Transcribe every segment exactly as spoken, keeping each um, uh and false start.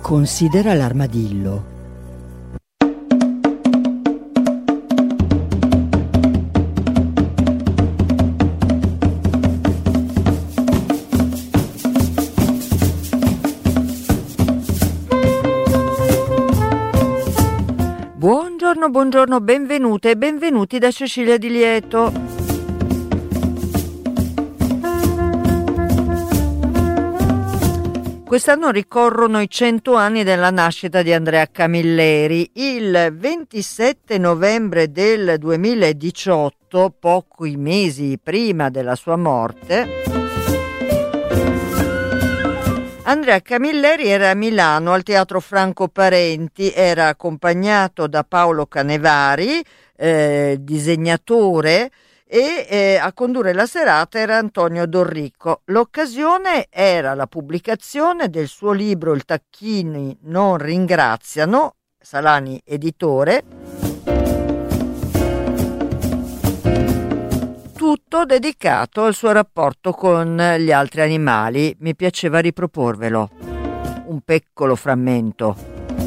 Considera l'armadillo. Buongiorno, buongiorno, benvenute e benvenuti da Cecilia Di Lieto. Quest'anno ricorrono i cento anni della nascita di Andrea Camilleri. Il ventisette novembre del duemiladiciotto, pochi mesi prima della sua morte, Andrea Camilleri era a Milano al Teatro Franco Parenti, era accompagnato da Paolo Canevari, eh, disegnatore, e eh, a condurre la serata era Antonio Dorrico. L'occasione era la pubblicazione del suo libro Il Tacchini non ringraziano, Salani editore, tutto dedicato al suo rapporto con gli altri animali. Mi piaceva riproporvelo, un piccolo frammento.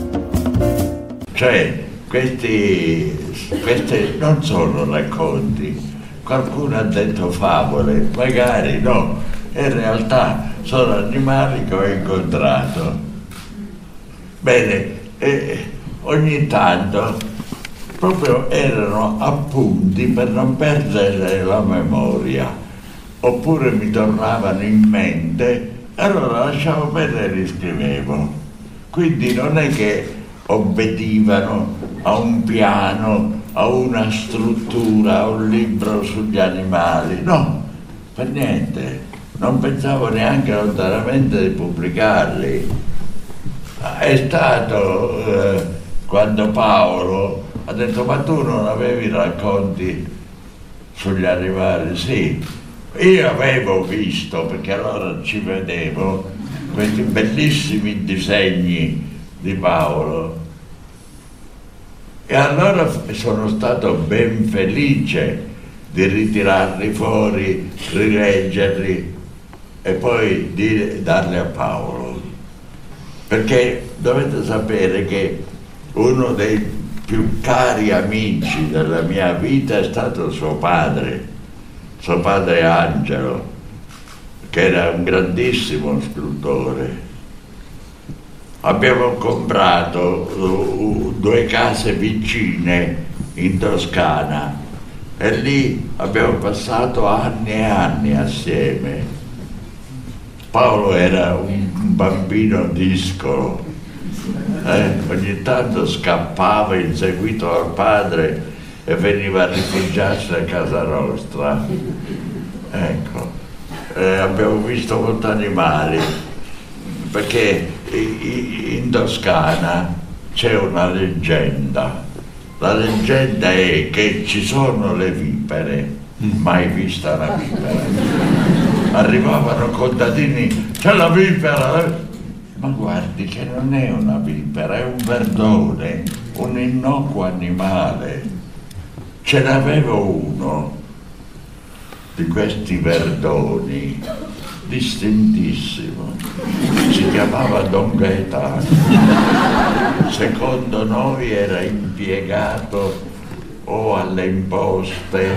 Cioè, questi, queste non sono racconti. Qualcuno ha detto favole, magari no, in realtà sono animali che ho incontrato. Bene, e ogni tanto proprio erano appunti per non perdere la memoria, oppure mi tornavano in mente, allora lasciavo perdere e li scrivevo. Quindi non è che obbedivano a un piano, a una struttura, a un libro sugli animali, no, per niente, non pensavo neanche lontanamente di pubblicarli. È stato eh, quando Paolo ha detto: ma tu non avevi racconti sugli animali? Sì, io avevo visto, perché allora ci vedevo, questi bellissimi disegni di Paolo. E allora sono stato ben felice di ritirarli fuori, rileggerli e poi di darli a Paolo. Perché dovete sapere che uno dei più cari amici della mia vita è stato suo padre, suo padre Angelo, che era un grandissimo scultore. Abbiamo comprato uh, due case vicine in Toscana e lì abbiamo passato anni e anni assieme. Paolo era un bambino discolo, eh? Ogni tanto scappava inseguito dal padre e veniva a rifugiarsi a casa nostra. Ecco, eh, abbiamo visto molti animali, perché in Toscana c'è una leggenda. La leggenda è che ci sono le vipere, mai vista una vipera. Arrivavano contadini: c'è la vipera! Ma guardi che non è una vipera, è un verdone, un innocuo animale. Ce n'avevo uno di questi verdoni, distintissimo, si chiamava Don Gaetano. Secondo noi era impiegato o alle imposte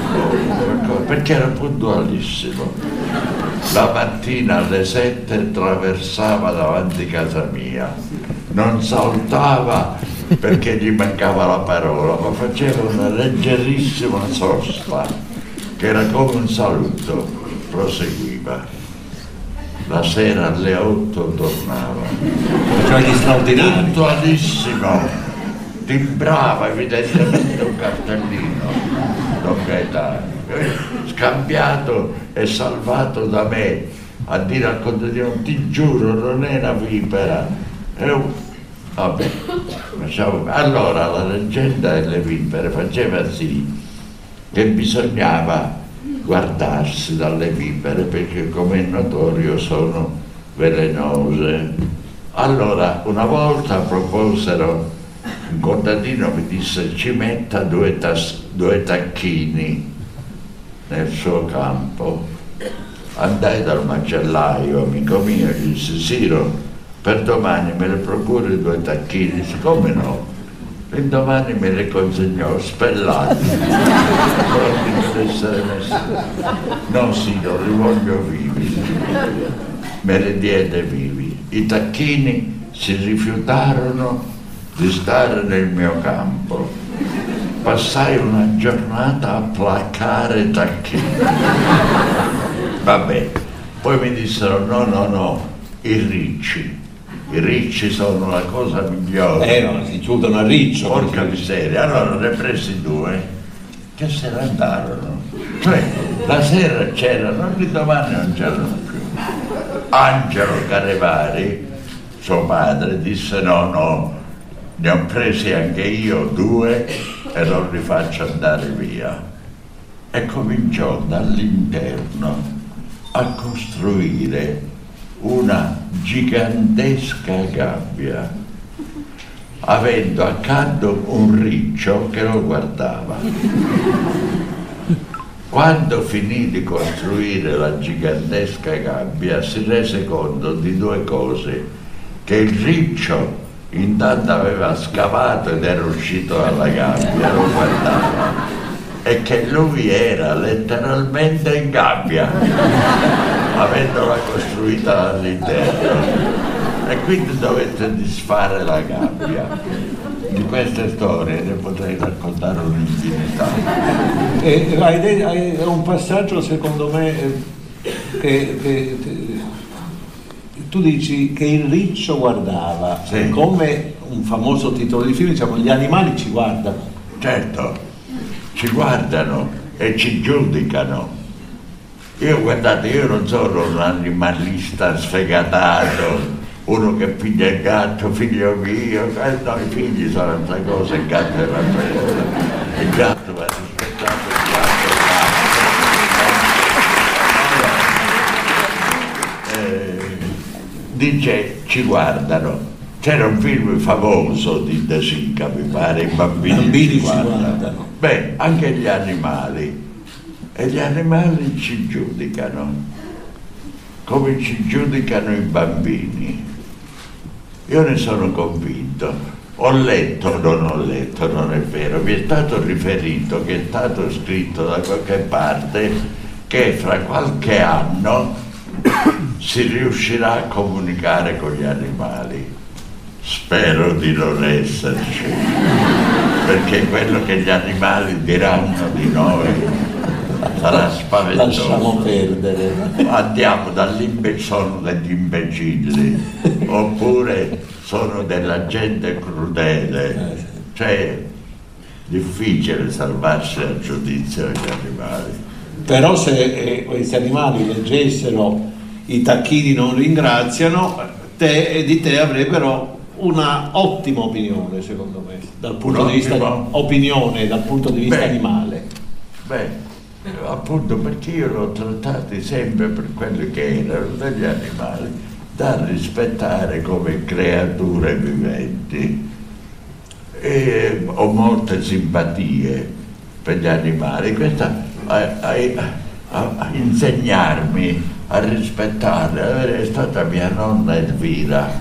o perché era puntualissimo. La mattina alle sette attraversava davanti a casa mia, non saltava perché gli mancava la parola, ma faceva una leggerissima sosta che era come un saluto, proseguiva. La sera alle otto tornava. Cioè gli straordinari. Puntualissimo. Timbrava evidentemente un cartellino, Don Gaetano. Scambiato e salvato da me a dire al contadino: ti giuro, non è una vipera. È un... Vabbè, facciamo... Allora la leggenda delle vipere faceva sì che bisognava guardarsi dalle vipere, perché come è notorio sono velenose. Allora una volta proposero, un contadino mi disse: ci metta due, tas- due tacchini nel suo campo. Andai dal macellaio, amico mio, e gli disse: Siro, per domani me le procuri due tacchini, siccome no, e domani me le consegnò spellati, proprio di essere messi. No signor, li voglio vivi, me le diede vivi. I tacchini si rifiutarono di stare nel mio campo. Passai una giornata a placare tacchini. Vabbè, poi mi dissero no, no, no, i ricci. I ricci sono la cosa migliore. Eh no, si chiudono a riccio. Porca miseria, allora ne presi due che se ne andarono. Cioè, la sera c'erano, il domani non c'erano più. Angelo Canevari, suo padre, disse no, no, ne ho presi anche io due e non li faccio andare via. E cominciò dall'interno a costruire una gigantesca gabbia, avendo accanto un riccio che lo guardava. Quando finì di costruire la gigantesca gabbia si rese conto di due cose: che il riccio intanto aveva scavato ed era uscito dalla gabbia, lo guardava, e che lui era letteralmente in gabbia, avendola costruita dall'interno, e quindi dovette disfare la gabbia. Di queste storie ne potrei raccontare un'infinità. E hai, hai un passaggio secondo me eh, che, che, che tu dici che il riccio guardava, sì, come un famoso titolo di film, diciamo gli animali ci guardano. Certo, ci guardano e ci giudicano. Io guardate, io non sono un animalista sfegatato, uno che piglia il gatto, figlio mio, eh, no, i figli sono altre cose, il gatto è un'altra cosa, il gatto va rispettato, il gatto, il gatto. Eh, dice ci guardano. C'era un film famoso di De Sica, mi pare, i bambini, bambini ci ci guardano. guardano. Beh, anche gli animali, e gli animali ci giudicano, come ci giudicano i bambini. Io ne sono convinto, ho letto, non ho letto, non è vero, mi è stato riferito che è stato scritto da qualche parte che fra qualche anno si riuscirà a comunicare con gli animali. Spero di non esserci, perché quello che gli animali diranno di noi sarà spaventoso. Lasciamo perdere. Andiamo dall'imbe sono degli imbecilli, oppure sono della gente crudele. Cioè, difficile salvarsi dal giudizio degli animali. Però se eh, questi animali leggessero i tacchini non ringraziano, te, di te avrebbero una ottima opinione, secondo me, dal punto di vista opinione, dal punto di vista beh, animale. Beh, appunto perché io l'ho trattati sempre per quelli che erano degli animali, da rispettare come creature viventi. E ho molte simpatie per gli animali. Questa a, a, a, a insegnarmi a rispettarli è stata mia nonna Elvira,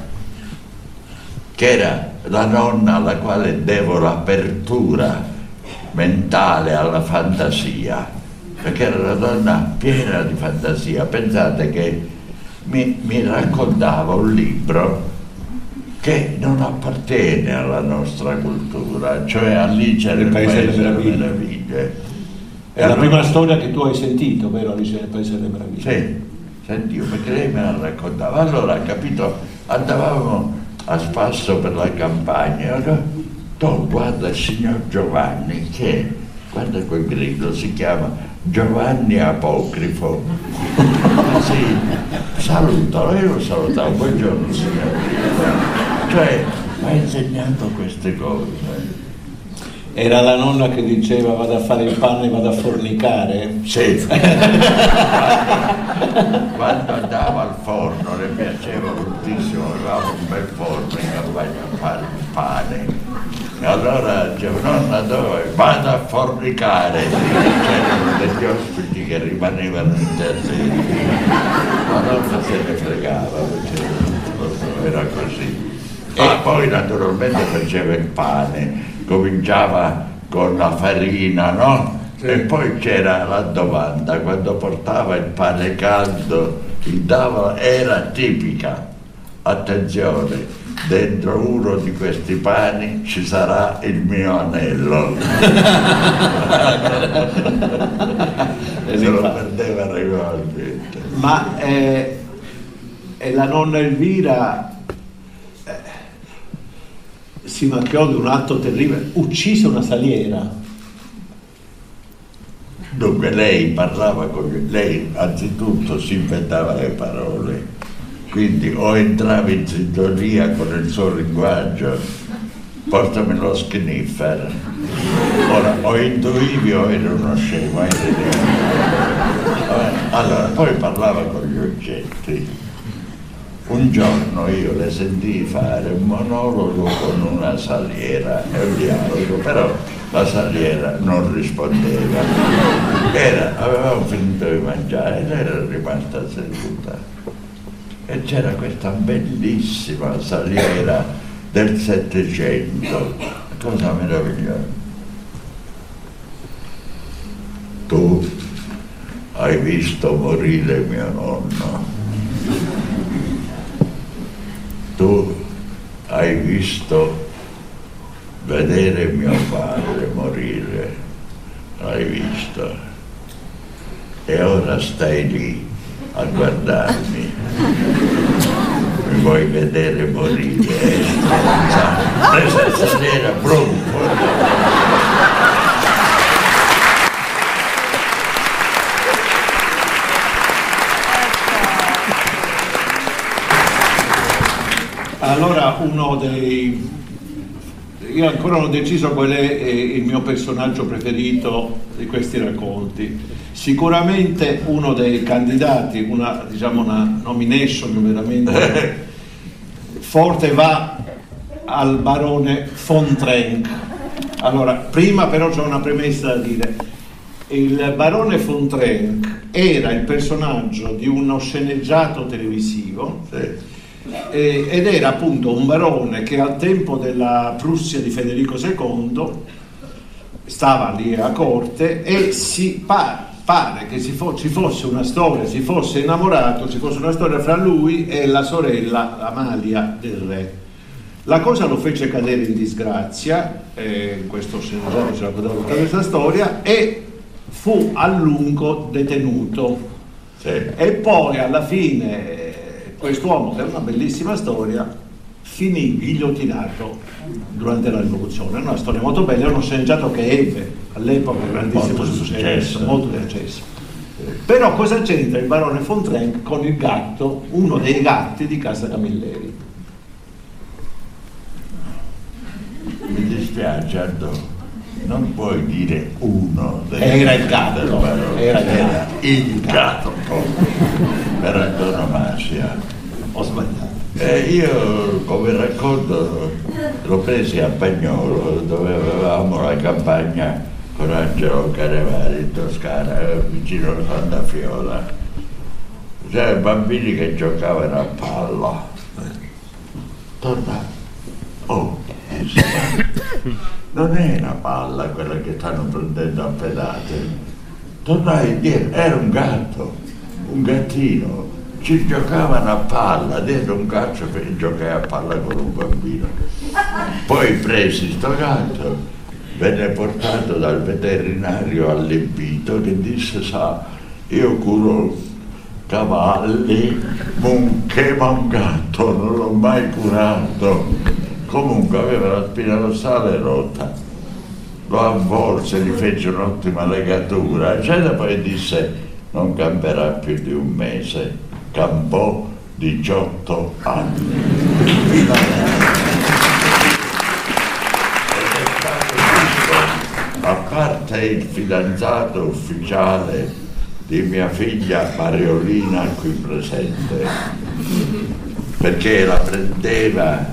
che era la nonna alla quale devo l'apertura mentale alla fantasia, perché era una donna piena di fantasia. Pensate che mi, mi raccontava un libro che non appartiene alla nostra cultura, cioè Alice nel Paese delle Meraviglie. È allora, la prima storia che tu hai sentito, vero, Alice nel Paese delle Meraviglie? Sì, sentivo, perché lei me la raccontava. Allora, capito, andavamo a spasso per la campagna, tu guarda il signor Giovanni, che guarda quel grido, si chiama Giovanni Apocrifo. Sì, salutalo, io lo salutavo, buongiorno signor. Cioè, mi ha insegnato queste cose. Era la nonna che diceva vado a fare il pane e vado a fornicare? Sì. Quando andavo al forno le piaceva moltissimo, avevamo un bel forno in campagna a fare il pane. E allora dicevo, nonna dove? Vado a fornicare. C'erano degli ospiti che rimanevano interditi. La nonna se ne fregava, perché era così. Ah, poi naturalmente faceva il pane, cominciava con la farina, no? Sì. E poi c'era la domanda, quando portava il pane caldo, il tavolo era tipica. Attenzione, dentro uno di questi pani ci sarà il mio anello. Se lo perdeva regolarmente. Ma eh, e la nonna Elvira eh, si macchiò di un atto terribile, uccise una saliera. Dunque lei parlava con lui, lei anzitutto si inventava le parole, quindi o entrava in sintonia con il suo linguaggio, portami lo sniffer, ora o intuivi o eri uno scemo. Allora poi parlava con gli oggetti. Un giorno io le sentii fare un monologo con una saliera, è un dialogo, però la saliera non rispondeva. Era, avevamo finito di mangiare e lei era rimasta seduta. E c'era questa bellissima saliera del Settecento, cosa meravigliosa. Tu hai visto morire mio nonno. Tu hai visto vedere mio padre morire, l'hai visto, e ora stai lì a guardarmi, mi vuoi vedere morire, eh? Questa sera brutto. Allora uno dei... io ancora non ho deciso qual è il mio personaggio preferito di questi racconti. Sicuramente uno dei candidati, una, diciamo una nomination veramente forte, va al barone von Trenck. Allora, prima però c'è una premessa da dire. Il barone von Trenck era il personaggio di uno sceneggiato televisivo, sì. Eh, ed era appunto un barone che al tempo della Prussia di Federico secondo stava lì a corte e si pare, pare che si fo- ci fosse una storia, si fosse innamorato, ci fosse una storia fra lui e la sorella Amalia del re. La cosa lo fece cadere in disgrazia, eh, questo sceneggiato ci raccontava tutta questa storia, e fu a lungo detenuto, sì. E poi alla fine quest'uomo, che è una bellissima storia, finì ghigliottinato durante la rivoluzione. È una storia molto bella, è uno sceneggiato che ebbe all'epoca grandissimo molto successo, successo, molto successo. Però cosa c'entra il barone von Trenck con il gatto, uno dei gatti di Casa Camilleri? Mi dispiace, Aldo, non puoi dire uno dei era il gatto, del barone, era il era gatto, il gatto per antonomasia. Ho sbagliato. Eh, io come racconto l'ho presi a Bagnolo, dove avevamo la campagna con Angelo Canevari in Toscana, vicino a Santa Fiola. C'erano bambini che giocavano a palla. Torna. Oh, non è una palla quella che stanno prendendo a pedate. Tornai indietro, era un gatto, un gattino. Ci giocavano a palla, dietro un calcio per giocare a palla con un bambino. Poi presi sto gatto, venne portato dal veterinario allibito che disse: sa, io curo cavalli, che ma un gatto non l'ho mai curato. Comunque aveva la spina dorsale rotta, lo avvolse, gli fece un'ottima legatura, eccetera, poi disse: non camperà più di un mese. Campò diciotto anni. Ed è stato visto, a parte il fidanzato ufficiale di mia figlia Mariolina qui presente, perché la prendeva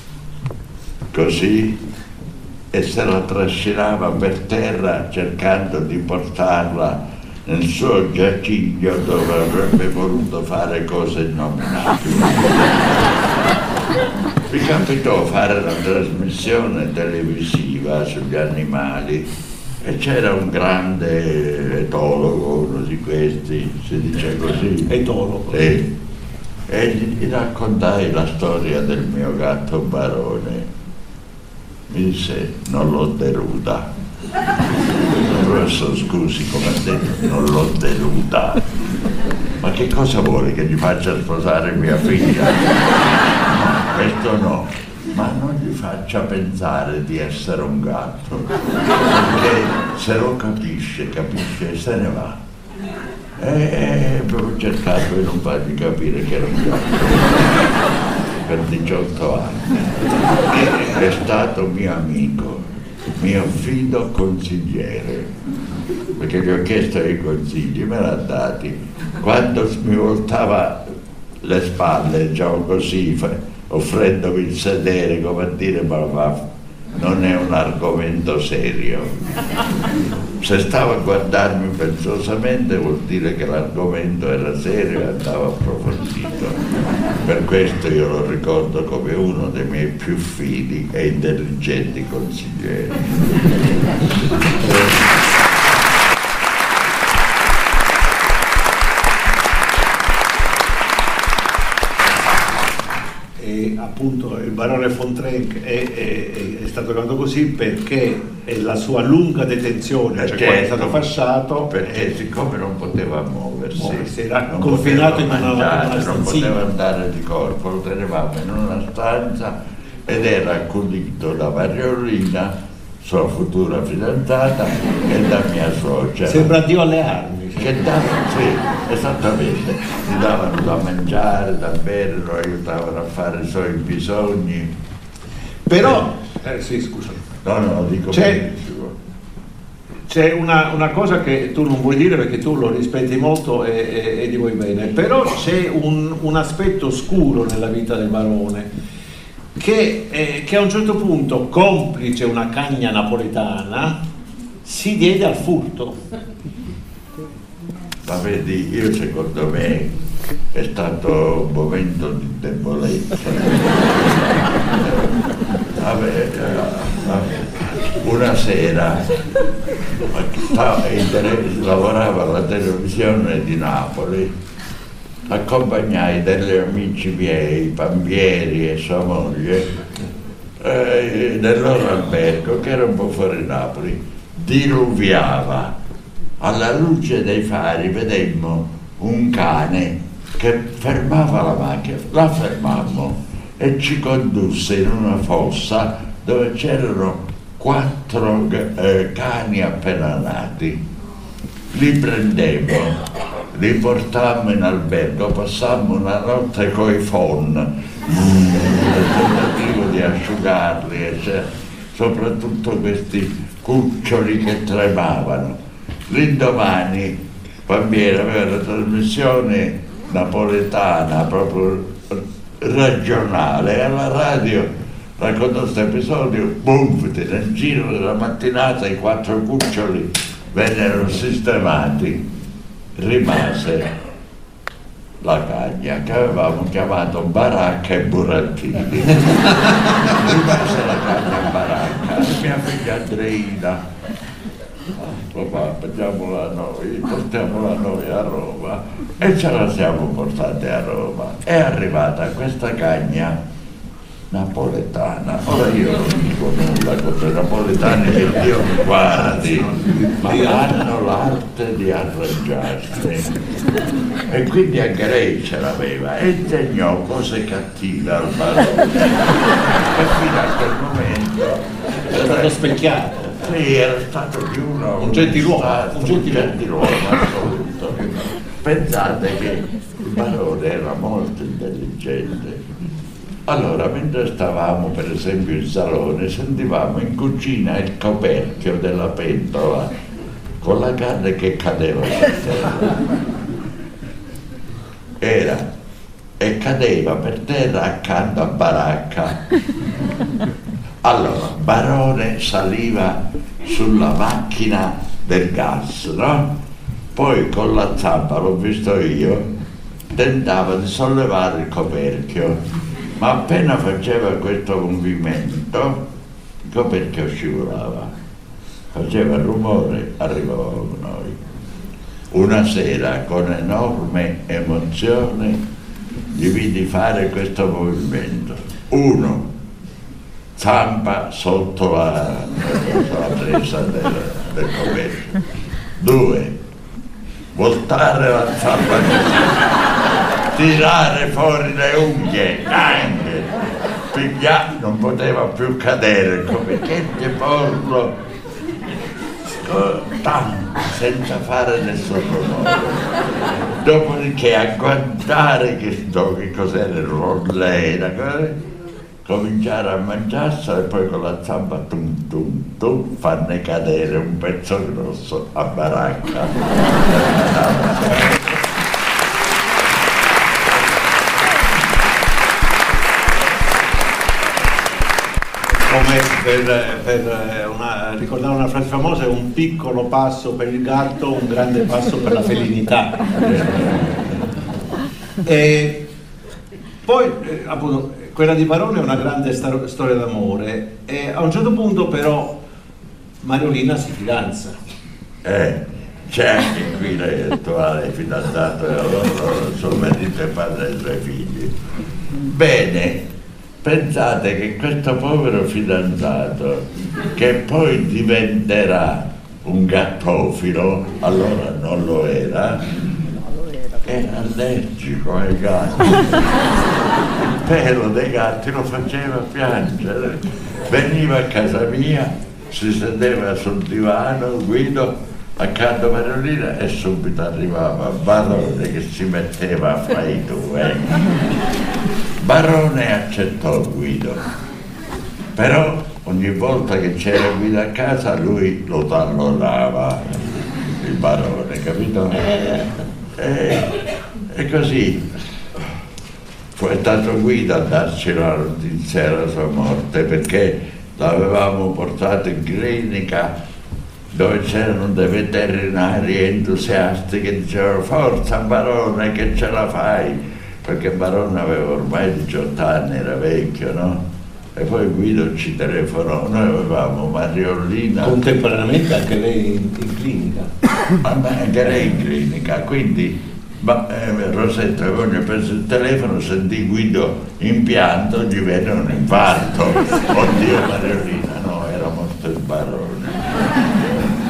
così e se la trascinava per terra cercando di portarla nel suo giaciglio dove avrebbe voluto fare cose innominabili. mi capitò fare una trasmissione televisiva sugli animali e c'era un grande etologo, uno di questi, si dice così. Etologo. Sì. E gli raccontai la storia del mio gatto Barone. Mi disse, non l'ho deluda. Professor, scusi, come ha detto, non l'ho deluda. Ma che cosa vuole, che gli faccia sposare mia figlia? No, questo no, ma non gli faccia pensare di essere un gatto, perché se lo capisce, capisce, se ne va. E ho cercato di non fargli capire che era un gatto per diciotto anni. È stato mio amico, mio fido consigliere, perché gli ho chiesto i consigli, me l'ha dati. Quando mi voltava le spalle, diciamo così, offrendomi il sedere, come a dire, ma va, non è un argomento serio. Se stava a guardarmi pensosamente vuol dire che l'argomento era serio e andava approfondito. Per questo io lo ricordo come uno dei miei più fidi e intelligenti consiglieri. E appunto il barone von Trenck è, è, è stato chiamato così perché è la sua lunga detenzione, cioè quando è stato fasciato, perché siccome non poteva muoversi, muoversi era non confinato in poteva una, mangiare, una non poteva andare di corpo, lo tenevamo in una stanza ed era accudito da Mariolina, sua futura fidanzata, e da mia suocera. Sembra Dio alle armi. Che dava, sì, esattamente, gli davano da mangiare, da bere, lo aiutavano a fare i suoi bisogni. Però, eh, sì, scusa. No, no, dico c'è, benissimo. C'è una, una cosa che tu non vuoi dire perché tu lo rispetti molto e, e, e gli vuoi bene, però c'è un, un aspetto oscuro nella vita del barone che, eh, che a un certo punto, complice una cagna napoletana, si diede al furto. Ma vedi, io secondo me è stato un momento di debolezza. Vabbè, una sera lavoravo alla televisione di Napoli, accompagnai degli amici miei, Pambieri e sua moglie, eh, nel loro albergo che era un po' fuori Napoli. Diluviava. Alla luce dei fari vedemmo un cane che fermava la macchina, la fermammo e ci condusse in una fossa dove c'erano quattro eh, cani appena nati. Li prendemmo, li portammo in albergo, passammo una notte coi phon, nel tentativo di asciugarli, e cioè, soprattutto questi cuccioli che tremavano. L'indomani Pambieri aveva la trasmissione napoletana proprio regionale e alla radio raccontò questo episodio, boom, nel giro della mattinata i quattro cuccioli vennero sistemati, rimase la cagna che avevamo chiamato Baracca e Burattini. Rimase la cagna Baracca, mia figlia Andreina, papà, facciamola noi, portiamola noi a Roma, e ce la siamo portate a Roma. È arrivata questa cagna napoletana. Ora io non dico nulla contro i napoletani, che Dio mi guardi, ma hanno l'arte di arrangiarsi, e quindi anche lei ce l'aveva e insegnò cose cattive al barone, e fino a quel momento era stato specchiato. Sì, era stato di uno un gentiluomo, stato, un gentiluomo. gentiluomo assoluto. Pensate che il barone era molto intelligente. Allora, mentre stavamo per esempio in salone, sentivamo in cucina il coperchio della pentola con la carne che cadeva per terra. Era e cadeva per terra accanto a Baracca. Allora, Barone saliva sulla macchina del gas, no? Poi con la zampa, l'ho visto io, tentava di sollevare il coperchio. ma appena faceva questo movimento, ecco perché scivolava, faceva rumore, arrivavamo noi. Una sera, con enorme emozione, gli vidi fare questo movimento. Uno, zampa sotto la, la presa del, del coperchio. Due, voltare la zampa così, tirare fuori le unghie, anche, pigliare, non poteva più cadere, come che deporlo, senza fare nessun rumore. Dopodiché a guardare che, che cos'era il rollera, cominciare a mangiarselo e poi con la zampa tum tum tum farne cadere un pezzo grosso a baracca. Come per, per una, ricordare una frase famosa, è un piccolo passo per il gatto, un grande passo per la felinità. E poi appunto quella di Barone è una grande star- storia d'amore, e a un certo punto però Mariolina si fidanza. Eh, c'è anche qui l'attuale fidanzato e allora suo marito e padre dei suoi figli. Bene. Pensate che questo povero fidanzato, che poi diventerà un gattofilo, allora non lo era, era allergico ai gatti. Il pelo dei gatti lo faceva piangere. Veniva a casa mia, si sedeva sul divano, Guido, accanto a Mariolina, e subito arrivava Barone che si metteva a fare i due. Barone accettò Guido, però ogni volta che c'era Guido a casa lui lo tallonava, il Barone, capito? E, e così fu stato Guido a darci la notizia della sua morte, perché l'avevamo portato in clinica dove c'erano dei veterinari entusiasti che dicevano forza Barone che ce la fai, perché Barone aveva ormai diciotto anni, era vecchio, no? E poi Guido ci telefonò, noi avevamo Mariolina. Contemporaneamente anche lei in, in clinica. Anche lei in clinica, quindi ma, eh, Rosetto e voglio preso il telefono, sentì Guido in pianto, gli venne un infarto. Oddio Mariolina, no, era morto il Barone.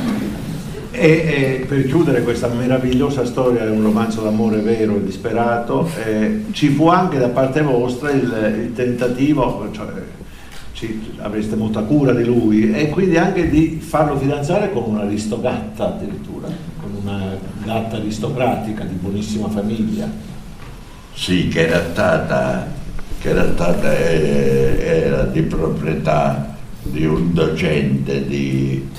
E, e per chiudere questa meravigliosa storia di un romanzo d'amore vero e disperato, eh, ci fu anche da parte vostra il, il tentativo, cioè, ci, avreste molta cura di lui, e quindi anche di farlo fidanzare con un'aristogatta addirittura, con una gatta aristocratica di buonissima famiglia. Sì, che era stata, che era, stata eh, era di proprietà di un docente di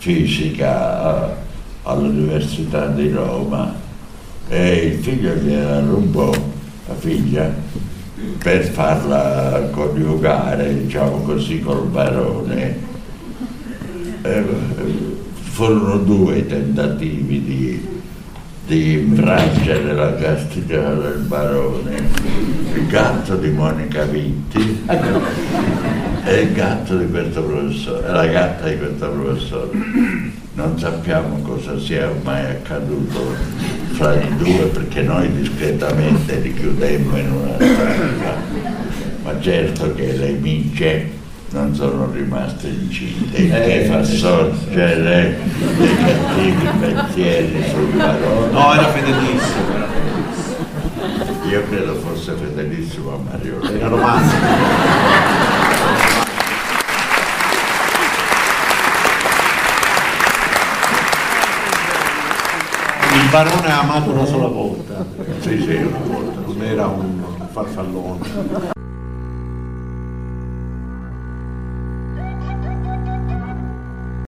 fisica all'Università di Roma, e il figlio gliela rubò, la figlia, per farla coniugare, diciamo così, col Barone. E furono due i tentativi di, di infrangere la castità del Barone, il gatto di Monica Vitti e il gatto di questo professore, la gatta di questo professore. Non sappiamo cosa sia mai accaduto fra i due, perché noi discretamente li chiudemmo in una stanza, ma certo che le micie non sono rimaste incinte, il che fa sorgere dei cattivi pensieri sul Barone. No, era fedelissimo. Io credo fosse fedelissimo a Mariolina. Era romantico. Il Barone ha amato una sola volta. Sì, sì, una volta. Non era un farfallone.